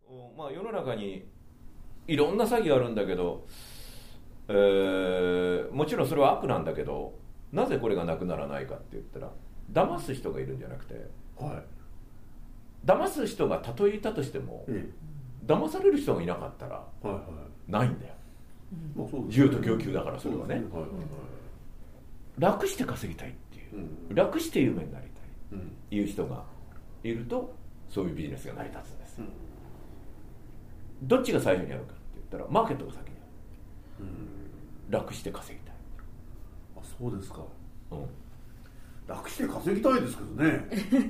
まあ、世の中にいろんな詐欺があるんだけど、もちろんそれは悪なんだけど、なぜこれがなくならないかって言ったら、騙す人がいるんじゃなくて、 はい、 騙す人がたとえいたとしても、騙される人がいなかったら、 はいはい、 ないんだよ、 まあそうですね、 需要と供給だから。それはね、楽して稼ぎたいっていう、楽して有名になりたいっていう人がいると、そういうビジネスが成り立つんです、どっちが最初にやるかって言ったら、マーケットが先にやる、楽して稼ぎたい。 あ、そうですか、楽して稼ぎたいですけどね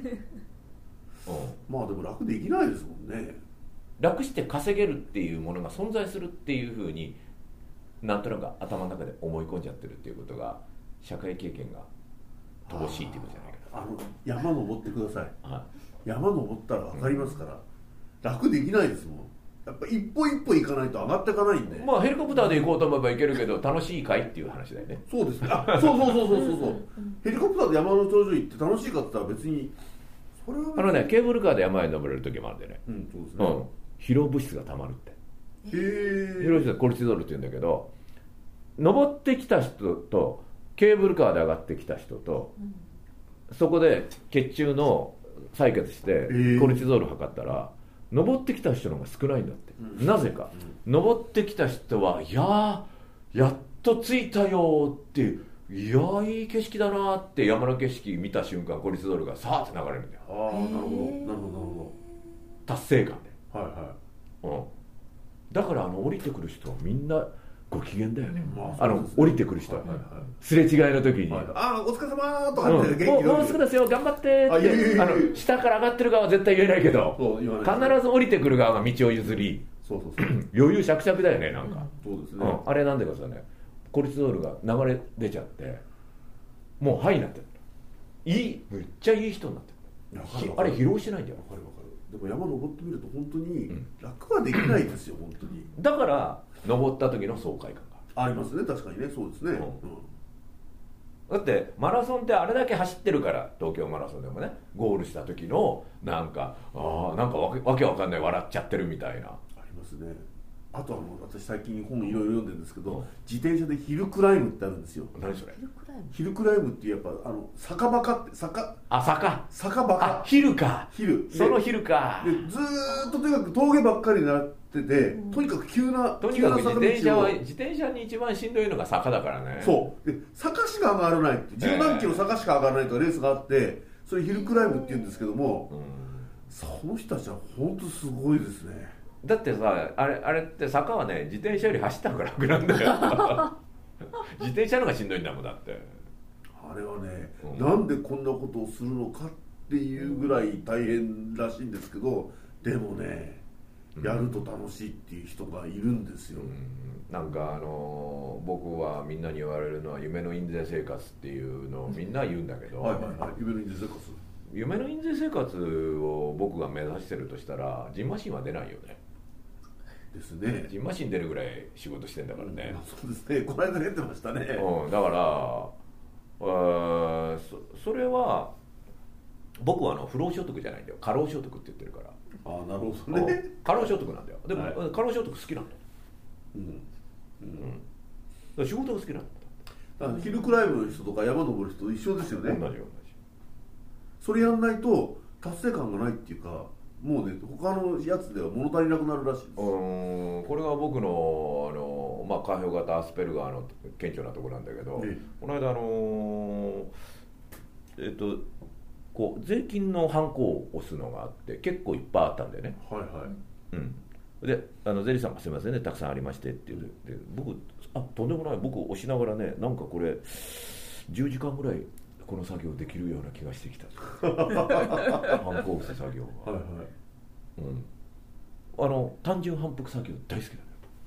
まあでも楽できないですもんね。 楽して稼げるっていうものが存在するっていうふうに、なんとなく頭の中で思い込んじゃってるっていうことが、社会経験が乏しいっていうことじゃないかな。 山登ってください、山登ったら分かりますから、楽できないですもん。やっぱ一歩一歩行かないと上がっていかないんで。 まあヘリコプターで行こうと思えば行けるけど、楽しいかいっていう話だよね。 そうですね。そうヘリコプターで山の頂上行って楽しいかって言ったら別にそれはね、ケーブルカーで山へ登れる時もあるんでね、 そうですね、 疲労物質がたまるって。 疲労物質はコルチゾールって言うんだけど、登ってきた人とケーブルカーで上がってきた人と、そこで血中の採血してコルチゾール測ったら、登ってきた人の方が少ないんだって、なぜか、登ってきた人は、いややっと着いたよっていう、いやいい景色だなって山の景色見た瞬間、コルチゾールがさーって流れるんだよ。 ああ、なるほどなるほど、 達成感で、 はいだから降りてくる人はみんなご機嫌だよね、 ね、 降りてくる人は、すれ違いの時に、 お疲れ様とかって元気もうすぐですよ頑張ってって、下から上がってる側は絶対言えないけど、必ず降りてくる側が道を譲り、余裕しゃくしゃくだよね、なんか。 そうですね、 あれなんでかさね、コルチゾールが流れ出ちゃって、もうハイになってる、めっちゃいい人になってる。あれ疲労してないんだよ。 わかる。でも山登ってみると本当に楽はできないですよ、本当に。 だから登った時の爽快感がありますね、確かにね、そうですね、 だってマラソンってあれだけ走ってるから、東京マラソンでもね、ゴールした時のなんかなんかわけわかんない笑っちゃってるみたいな、 ありますね。あと私最近本いろいろ読んでるんですけど、自転車でヒルクライムってあるんですよ。 何それ？ ヒルクライムっていう、やっぱ坂バカって坂バカ、 ヒルか、そのヒルかで、ずーっととにかく峠ばっかりになってて、とにかく急なとにかく自転車に一番しんどいのが坂だからね。 そうで、坂しか上がらないって、10何キロ坂しか上がらないとレースがあって、それヒルクライムって言うんですけども、その人たちは本当すごいですね。 だってさ、あれって坂はね、自転車より走った方が楽なんだよ自転車の方がしんどいんだもん。だってあれはね、なんでこんなことをするのかっていうぐらい大変らしいんですけど、でもね、やると楽しいっていう人がいるんですよ。 なんか僕はみんなに言われるのは、夢の印税生活っていうのをみんな言うんだけど、 夢の印税生活、 夢の印税生活を僕が目指してるとしたら、ジンマシンは出ないよね。 ですね。 ジンマシン出るぐらい仕事してんだからね。 そうですね、この間出てましたね。 だからそれは僕は不労所得じゃないんだよ、過労所得って言ってるから。 なるほどね。 過労所得なんだよ。でも、過労所得好きなんだ、仕事が好きなんだ。ヒルクライムの人とか山登る人と一緒ですよね。 同じ。 それやんないと達成感がないっていうか、もうね、他のやつでは物足りなくなるらしいです。 これが僕の下標型アスペルガーの顕著なところなんだけど、この間こう税金のハンコを押すのがあって、結構いっぱいあったんだよね。で税理士さんがすみませんね、たくさんありましてって言って、僕とんでもない、僕押しながらね、なんかこれ10時間ぐらいこの作業できるような気がしてきたハンコを押す作業が、単純反復作業大好きだ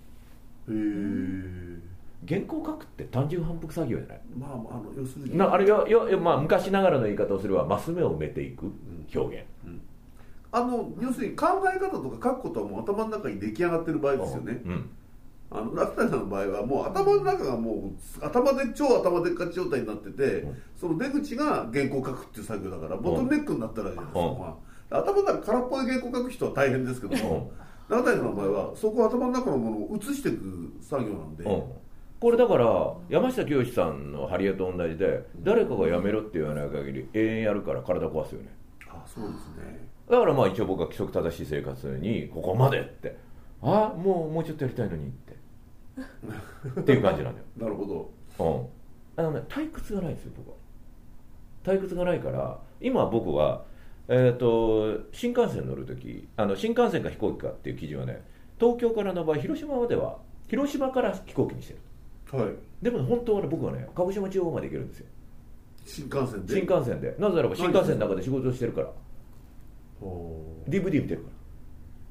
ね。原稿書くって単純反復作業じゃない。 要するにあれ昔ながらの言い方をすれば、マス目を埋めていく表現、 要するに考え方とか書くことはもう頭の中に出来上がってる場合ですよね。ラフターさんの場合はもう頭の中がもう超頭でっかち状態になってて、その出口が原稿書くっていう作業だから、ボトルネックになったらじゃないですか。頭の中空っぽで原稿書く人は大変ですけども、 中谷さんの場合はそこは頭の中のものを移していく作業なんで、 これだから山下清さんのハリエと同じで、誰かがやめろって言わない限り永遠やるから体壊すよね。 そうですね。 だからまあ一応僕は規則正しい生活にここまでって、もうちょっとやりたいのにっていう感じなんだよ。 なるほど。 退屈がないんですよ、僕は。退屈がないから、今僕は、新幹線乗るとき、新幹線か飛行機かっていう基準はね、東京からの場合、広島までは、広島から飛行機にしてる。はい。でも本当はね、僕はね、鹿児島地方まで行けるんですよ。 新幹線で。 新幹線で。なぜならば新幹線の中で仕事をしてるから。DVD 見てるから。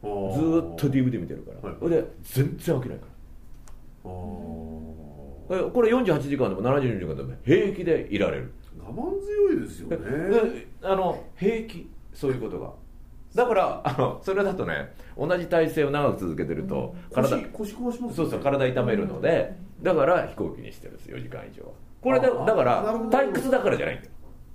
ずーっと DVD 見てるから。それで、全然飽きないから。これ48時間でも72時間でも平気でいられる。 我慢強いですよね。 平気、そういうことが。だからそれだとね、同じ体勢を長く続けてると腰壊しますね。 そうそう、体痛めるので、だから飛行機にしてるんです、4時間以上は。これだから退屈だからじゃないんだよ、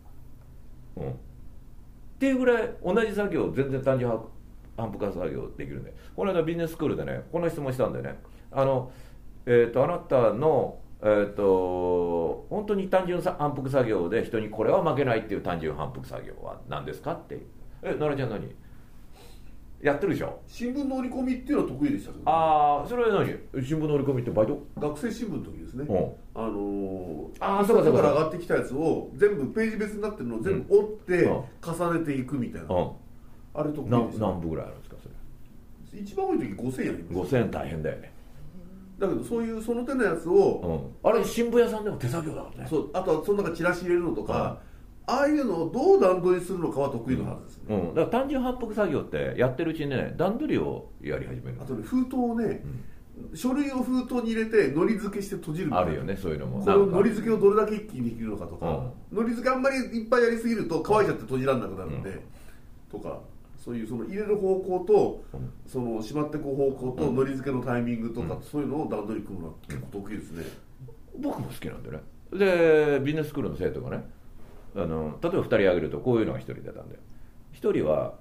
っていうぐらい同じ作業全然単純反復化作業できるんで。この間ビジネススクールでね、この質問したんでね、あなたの本当に単純反復作業で人にこれは負けないっていう単純反復作業は何ですかっていう。奈良ちゃん何やってるでしょ。 新聞の折り込みっていうのは得意でしたけど、 それは何、新聞の折り込みってバイト？ 学生新聞の時ですね。 そうかそうか。から上がってきたやつを全部ページ別になってるのを全部折って重ねていくみたいな、あれ得意です。 何部ぐらいあるんですかそれ。 一番多い時5000円あります。 5000円大変だよね。 だけどそういうその手のやつを、 あれ新聞屋さんでも手作業だからね。 あとはその中チラシ入れるのとか、ああいうのをどう段取りするのかは得意のはずですね。 だから単純反復作業ってやってるうちにね、段取りをやり始める。 あとね、封筒をね、書類を封筒に入れてのり付けして閉じるみたいな。 あるよね、そういうのも。 こののり付けをどれだけ一気にできるのかとか、のり付けあんまりいっぱいやりすぎると乾いちゃって閉じられなくなるんで、とか、そういうその入れる方向と、そのしまっていく方向と、のり付けのタイミングとか、そういうのを段取り組むのは結構得意ですね。僕も好きなんでね。でビジネススクールの生徒がね、例えば2人挙げるとこういうのが1人出たんだよ。1人は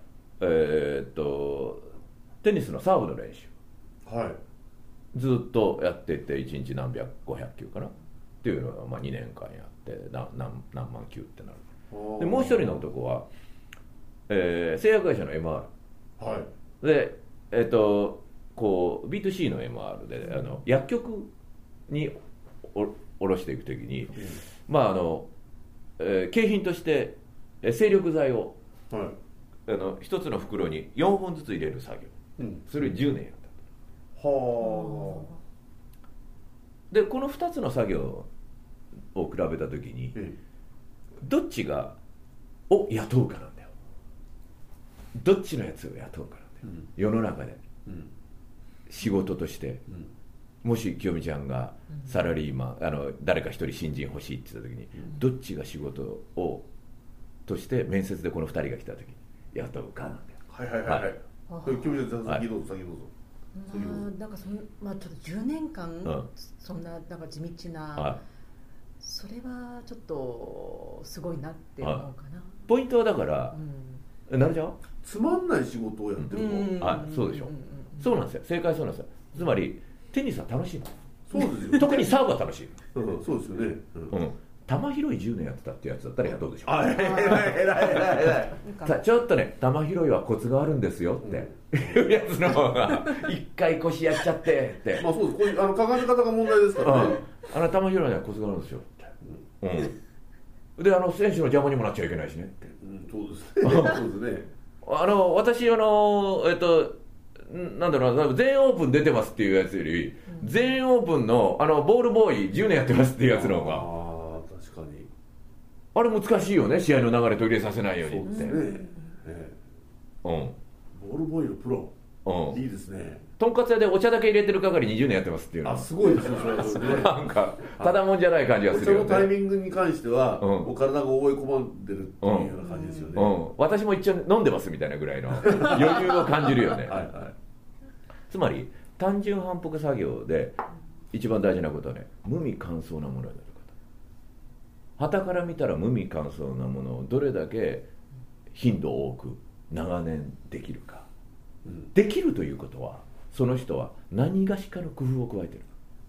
テニスのサーブの練習、ずっとやってて1日何百500球かなっていうのが2年間やって何万球ってなる。でもう1人の男は、製薬会社の MR、でこう B2C の MR で薬局に卸していくときに、景品として精力剤を、一つの袋に4本ずつ入れる作業、それを10年やった。でこの2つの作業を比べたときに、どっちが雇うかなんだよ。どっちのやつを雇うかなんだよ、世の中で、仕事として、もし清美ちゃんがサラリーマン、誰か一人新人欲しいって言った時に、どっちが仕事をとして面接でこの2人が来た時に雇うかなんだよ。清美ちゃん、先どうぞ。 なんかちょっと10年間、そんななんか地道な、それはちょっとすごいなって思うかな。 ポイントはだから、なるじゃん、 つまんない仕事をやってるの。 そうでしょ。そうなんですよ、正解そうなんですよ。つまりテニスは楽しいの。 そうですよ。 特にサーブは楽しい。 そうですよね。 球拾い10年やってたってやつだったらどうでしょう。 偉い。 ちょっとね、球拾いはコツがあるんですよっていうやつの方が、一回腰やっちゃってって。 そうです。こういうかがみ方が問題ですからね。 球拾いにはコツがあるんですよって。で選手の邪魔にもなっちゃいけないしねって。 そうですね。 私なんだろうな、全英オープン出てますっていうやつより、全英オープンのボールボーイ10年やってますっていうやつの方が、 確かにあれ難しいよね、試合の流れ途切れさせないようにって。 そうですね。ボールボーイのプロ、いいですね。 とんかつ屋でお茶だけ入れてる係20年やってますっていうの。 すごいですね。 なんかただもんじゃない感じがするよね。 お茶のタイミングに関しては、お体が覚え込まんでるっていうような感じですよね。 私も一応飲んでますみたいなぐらいの余裕を感じるよね。つまり単純反復作業で一番大事なことはね、無味乾燥なものになること。傍から見たら無味乾燥なものをどれだけ頻度多く長年できるか。 できるということはその人は何がしかの工夫を加えてる。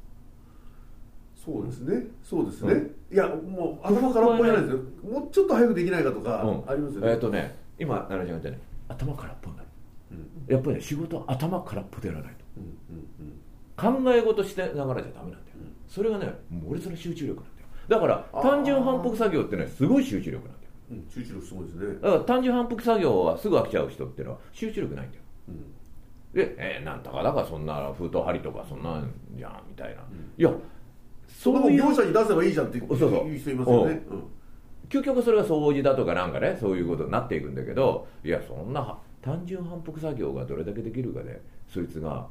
そうですね、そうですね、いやもう頭空っぽじゃないですよ。もうちょっと早くできないかとかありますよね。 今奈々ちゃんが言ったね、頭空っぽになる、やっぱりね、仕事は頭空っぽでやらないと、考え事してながらじゃダメなんだよ、それがね猛烈な集中力なんだよ。だから単純反復作業ってねすごい集中力なんだよ、 集中力すごいですね。 だから単純反復作業はすぐ飽きちゃう人っていうのは集中力ないんだよ、で、なんとかだからそんな封筒針とかそんなんじゃんみたいな、いやそういう業者に出せばいいじゃんっていう人いますよね。 究極それが掃除だとかなんかね、そういうことになっていくんだけど、いやそんな単純反復作業がどれだけできるかでそいつが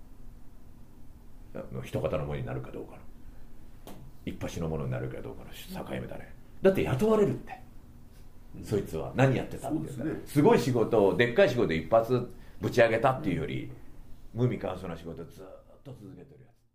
一方のものになるかどうかの一発のものになるかどうかの境目だね。だって雇われるって、そいつは何やってたっていう、すごい仕事をでっかい仕事一発ぶち上げたっていうより無味乾燥な仕事をずっと続けてるやつ。